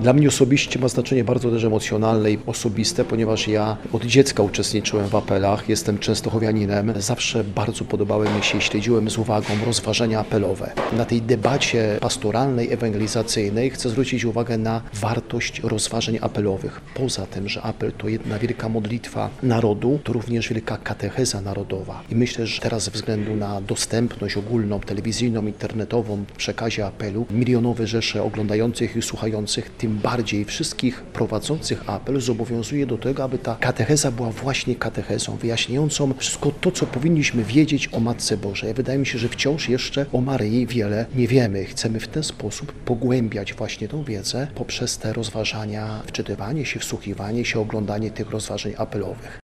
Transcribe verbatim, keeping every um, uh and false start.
Dla mnie osobiście ma znaczenie bardzo też emocjonalne i osobiste, ponieważ ja od dziecka uczestniczyłem w apelach, jestem częstochowianinem. Zawsze bardzo podobały mi się i śledziłem z uwagą rozważania apelowe. Na tej debacie pastoralnej, ewangelizacyjnej chcę zwrócić uwagę na wartość rozważań apelowych. Poza tym, że apel to jedna wielka modlitwa narodu, to również wielka katecheza narodowa. I myślę, że teraz ze względu na dostępność ogólną, telewizyjną, internetową w przekazie apelu, milionowe rzesze oglądających i słuchających, tym bardziej wszystkich prowadzących apel zobowiązuje do tego, aby ta katecheza była właśnie katechezą, wyjaśniającą wszystko to, co powinniśmy wiedzieć o Matce Bożej. Wydaje mi się, że wciąż jeszcze o Maryi wiele nie wiemy. Chcemy w ten sposób pogłębiać właśnie tą wiedzę poprzez te rozważania, wczytywanie się, wsłuchiwanie się, oglądanie tych rozważań apelowych.